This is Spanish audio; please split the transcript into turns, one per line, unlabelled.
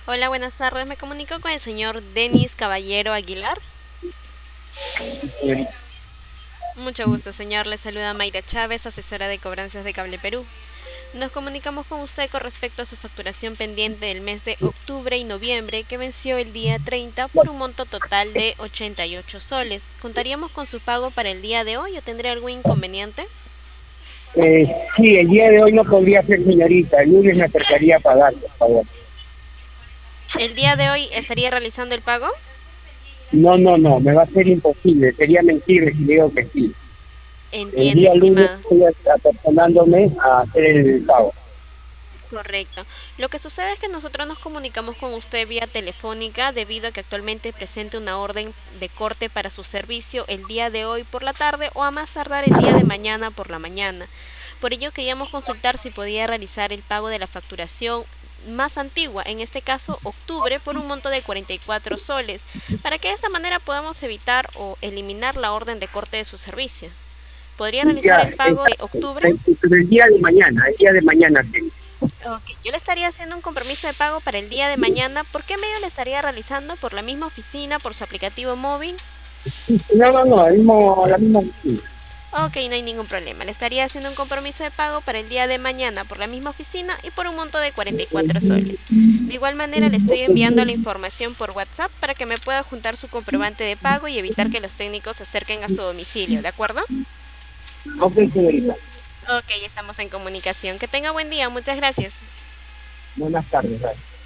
Hola, buenas tardes. Me comunico con el señor Denis Caballero Aguilar.
Eh,
Mucho gusto, señor. Le saluda Mayra Chávez, asesora de cobranzas de Cable Perú. Nos comunicamos con usted con respecto a su facturación pendiente del mes de octubre y noviembre, que venció el día 30 por un monto total de 88 soles. ¿Contaríamos con su pago para el día de hoy o tendría algún inconveniente?
sí, el día de hoy no podría ser, señorita. El lunes me acercaría a pagar, por favor.
¿El día de hoy estaría realizando el pago?
No, no, no, me va a ser imposible. Sería mentir si le digo que sí. El
Entiendo,
día lunes
estimado.
estoy apersonándome a hacer el pago.
Correcto. Lo que sucede es que nosotros nos comunicamos con usted vía telefónica debido a que actualmente presente una orden de corte para su servicio el día de hoy por la tarde o a más tardar el día de mañana por la mañana. Por ello queríamos consultar si podía realizar el pago de la facturación más antigua, en este caso octubre, por un monto de 44 soles, para que de esta manera podamos evitar o eliminar la orden de corte de su servicio. ¿Podría realizar
Ya,
el pago de
exacto.
octubre?
El día de mañana, el día de mañana. Sí.
Ok, yo le estaría haciendo un compromiso de pago para el día de mañana. ¿Por qué medio le estaría realizando? ¿Por la misma oficina? ¿Por su aplicativo móvil?
No, no, no, la misma oficina.
Ok, no hay ningún problema. Le estaría haciendo un compromiso de pago para el día de mañana por la misma oficina y por un monto de 44 soles. De igual manera, le estoy enviando la información por WhatsApp para que me pueda juntar su comprobante de pago y evitar que los técnicos se acerquen a su domicilio, ¿de acuerdo?
Ok, señorita.
Ok, estamos en comunicación. Que tenga buen día. Muchas gracias.
Buenas tardes. Bye.